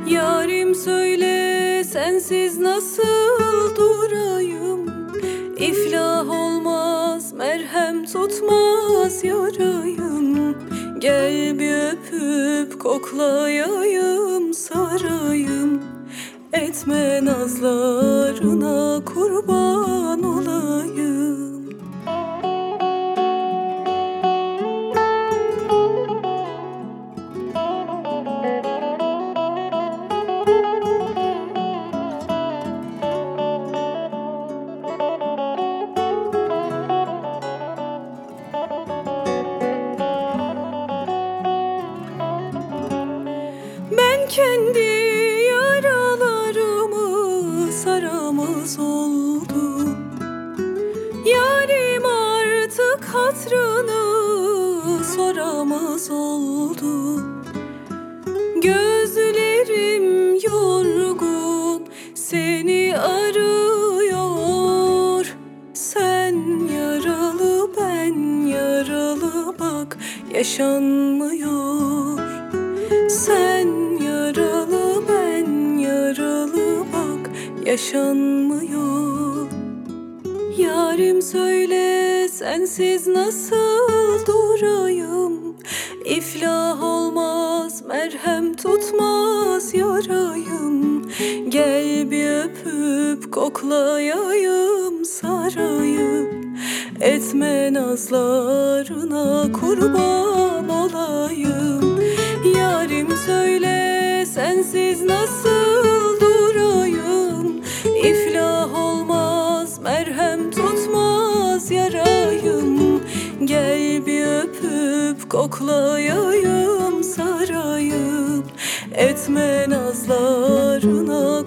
Yarim söyle, sensiz nasıl durayım? İflah olmaz, merhem tutmaz yarayım. Gel bir öpüp koklayayım, sarayım. Etme nazlarına kurban olayım. Ben kendi yaralarımı saramaz oldum. Yarim artık hatrını soramaz oldu. Gözlerim yorgun, seni arıyor. Sen yaralı, ben yaralı, bak yaşanmıyor. Sen yaralı, ben yaralı, bak yaşanmıyor. Yarim söyle, sensiz nasıl durayım? İflah olmaz, merhem tutmaz yarayım. Gel bir öpüp koklayayım, sarayım. Etme nazlarına kurban olayım. Yarim söyle, sensiz nasıl durayım? İflah olmaz, merhem tutmaz yarayım. Gel bir öpüp koklayayım, sarayım. Etme nazlarına